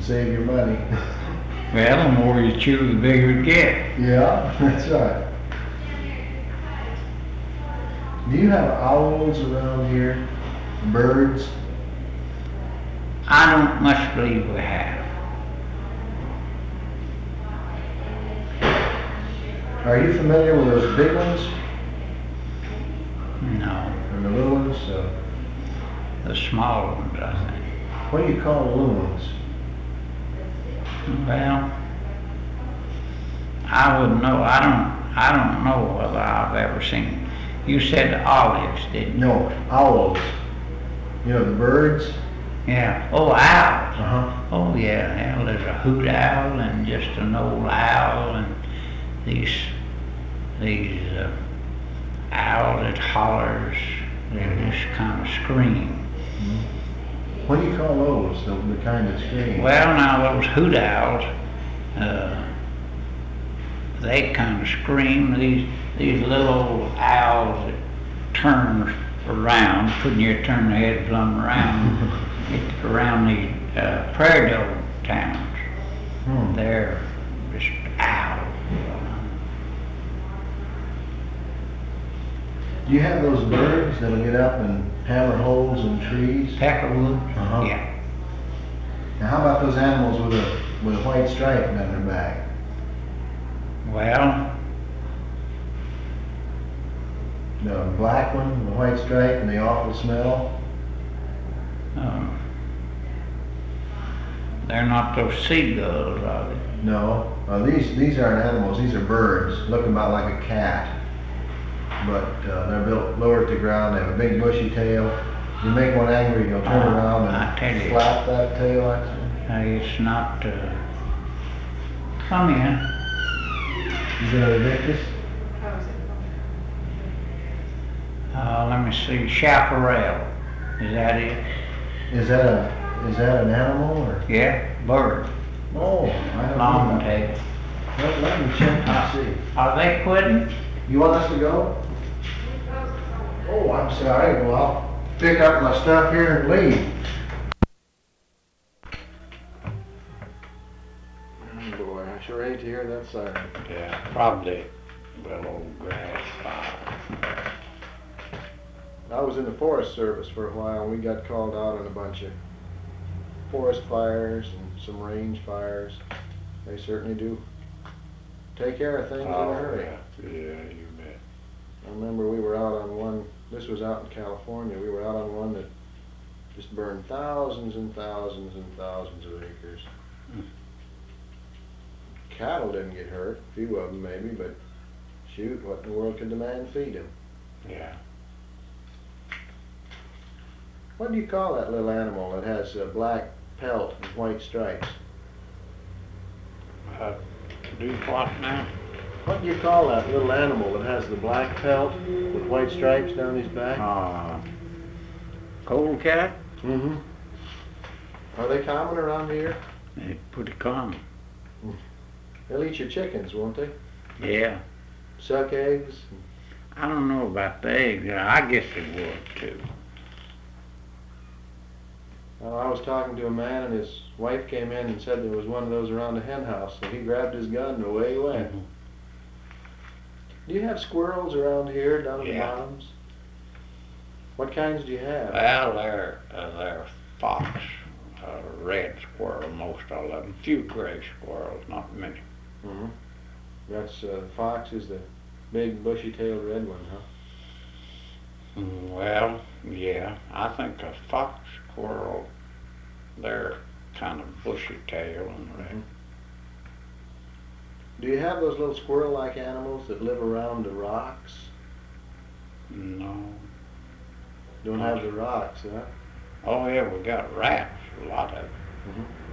save your money. Well, the more you chew, the bigger it gets. Yeah, that's right. Do you have owls around here? Birds? I don't much believe we have. Are you familiar with those big ones No, and the little ones? the small ones, I think. What do you call the little ones? Well, I wouldn't know. I don't know whether I've ever seen. You said olives, didn't you? No, owls. You know, the birds? Yeah. Oh, owls. Uh-huh. Oh, yeah. Well, there's a hoot owl and just an old owl and these owl that hollers. They just kind of scream. What do you call those, the kind that scream? Well, now those hoot owls, they kind of scream. These little old owls that turn around, couldn't you turn their head plumb around, around these prairie dog towns. They're just owls. Do you have those birds that'll get up and hammer holes in trees? Peckerwood? Uh-huh. Yeah. Now how about those animals with a white stripe down their back? Well, The black one, the white stripe, and the awful smell? they're not those seagulls, are they? No. These aren't animals, these are birds, look about like a cat. But they're built lower to the ground, they have a big bushy tail. You make one angry, you'll turn around I tell and you. flap that tail like that. It's not, come in. Is it a victus? Let me see, chaparral. Is that it? Is that an animal or? Yeah, bird. Oh, I don't Long know. tail. Let me check and see. Are they quitting? You want us to go? Oh, I'm sorry. Well, I'll pick up my stuff here and leave. Oh boy, I sure hate to hear that siren. Yeah, probably little grass fire. I was in the Forest Service for a while, and we got called out on a bunch of forest fires and some range fires. They certainly do take care of things in a hurry. Yeah, you bet. I remember we were out on one, this was out in California, we were out on one that just burned thousands and thousands and thousands of acres. Cattle didn't get hurt, a few of them maybe, but shoot, what in the world could the man feed them? Yeah. What do you call that little animal that has a black pelt and white stripes? Do what now? What do you call that little animal that has the black pelt with white stripes down his back? Cold cat? Mm-hmm. Are they common around here? They pretty common. They'll eat your chickens, won't they? Yeah. Suck eggs? I don't know about the eggs. I guess they would too. Well, I was talking to a man and his wife came in and said there was one of those around the hen house, so he grabbed his gun and away he went. Mm-hmm. Do you have squirrels around here down at the Yeah. bottoms? What kinds do you have? Well, they're fox, red squirrel, most of them. Few gray squirrels, not many. Mm-hmm. That's fox is the big bushy-tailed red one, huh? Well, yeah, I think a fox squirrel, they're kind of bushy tail and red. Mm-hmm. Do you have those little squirrel-like animals that live around the rocks? No. Don't have the rocks, huh? Oh yeah, we got rats, a lot of them. Mm-hmm.